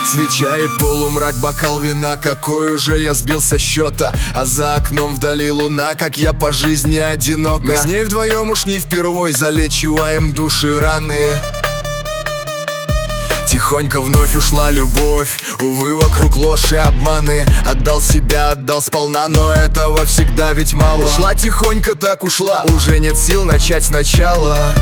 Свеча и полумрак, бокал вина, какой уже я сбил со счета. А за окном вдали луна, как я по жизни одинок. Мы с ней вдвоем уж не впервой залечиваем души раны. Тихонько вновь ушла любовь, увы, вокруг ложь и обманы. Отдал себя, отдал сполна, но этого всегда ведь мало. Ушла тихонько, так ушла, уже нет сил начать сначала.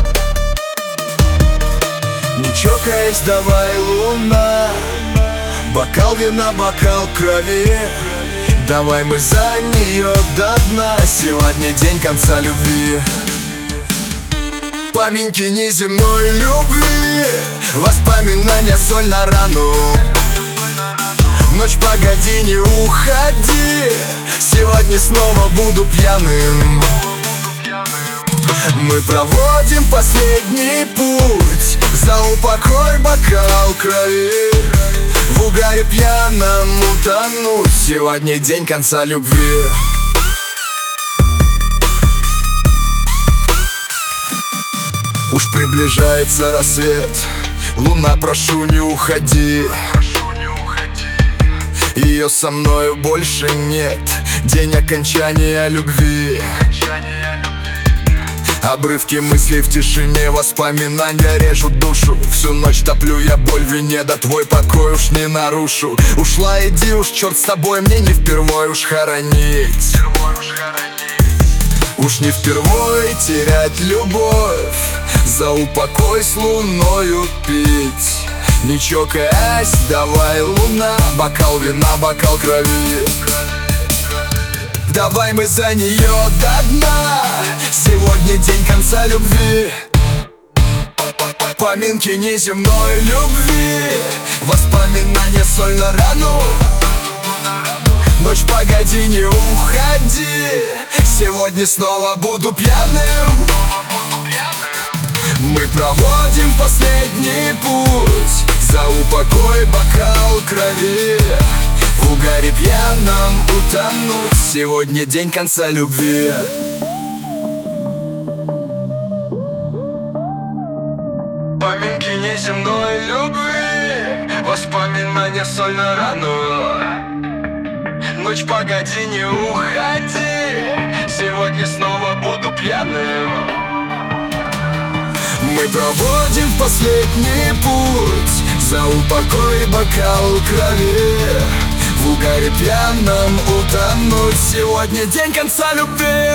Не чокаясь, давай, луна, бокал вина, бокал крови. Давай мы за нее до дна, сегодня день конца любви. Поминки неземной любви, воспоминания соль на рану. Ночь, погоди, не уходи, сегодня снова буду пьяным. Мы проводим последний путь, за упокой бокал крови. В угаре пьяном утонуть, сегодня день конца любви. Уж приближается рассвет, луна, прошу, не уходи. Ее со мною больше нет, день окончания любви. Обрывки мыслей в тишине, воспоминания режут душу. Всю ночь топлю я боль в вине, да твой покой уж не нарушу. Ушла, иди уж, черт с тобой, мне не впервой уж хоронить. Уж не впервой терять любовь, за упокой с луною пить. Не чокаясь, давай, луна, бокал вина, бокал крови. Давай мы за нее до дна, сегодня день конца любви. Поминки неземной любви, воспоминания соль на рану. Ночь, погоди, не уходи, сегодня снова буду пьяным. Мы проводим последний путь, за упокой бокал крови. В угаре пьяном утонуть, сегодня день конца любви. Поминки неземной любви, воспоминания соль на рану. Ночь, погоди, не уходи, сегодня снова буду пьяным. Мы проводим последний путь, за упокой бокал крови. В угаре пьяном утонуть, сегодня день конца любви.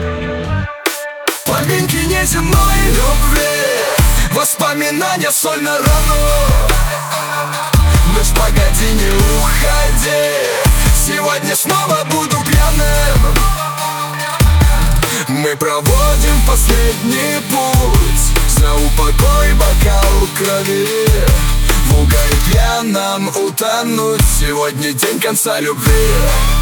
Поминки неземной любви, воспоминания соль на рану. Ночь, погоди, не уходи, сегодня снова буду пьяным. Мы проводим последний путь, за упокой бокал крови. В угаре пьяном утонуть, сегодня день конца любви.